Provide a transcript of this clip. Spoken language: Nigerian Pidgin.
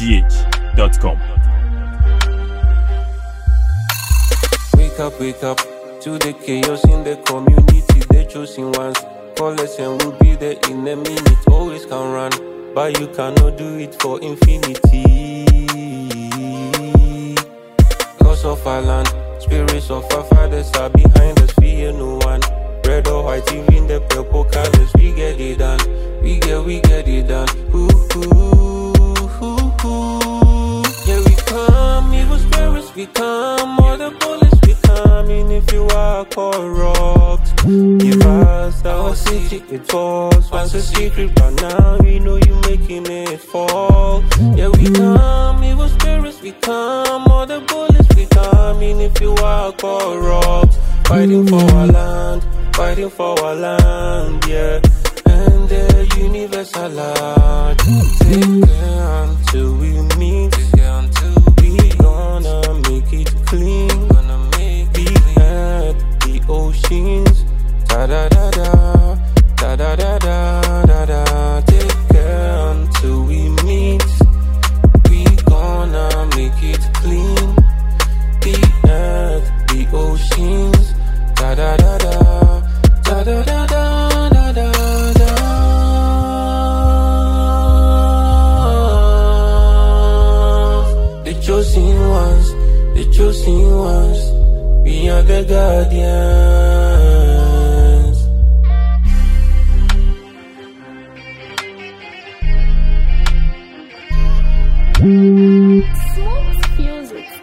NigerGH.com. Wake up to the chaos in the community. The chosen ones, call us and we'll be there in a minute. Always can run, but you cannot do it for infinity. Laws of our land, spirits of our fathers are behind us. Fear no one. Red or white, even the purple colors. We get it done. We get it done. Ooh, ooh, ooh, ooh. Yeah, we come, evil spirits, we come. All the bullets, we come. And if you are corrupt, give us our city, it falls. Once a secret, but now we know you making it fall. Yeah, we come, evil spirits, we come. All the bullets, we come. And if you are corrupt, fighting for our land, fighting for our land, yeah. And the universal law. Take care until we meet. We gonna make it clean. The earth, the oceans. Da da da da, da da da da da da. Take care until we meet. We gonna make it clean. The earth, the oceans. Da da da da, da da da da da da da. The chosen ones, the chosen ones. We are the guardians. Smooth music.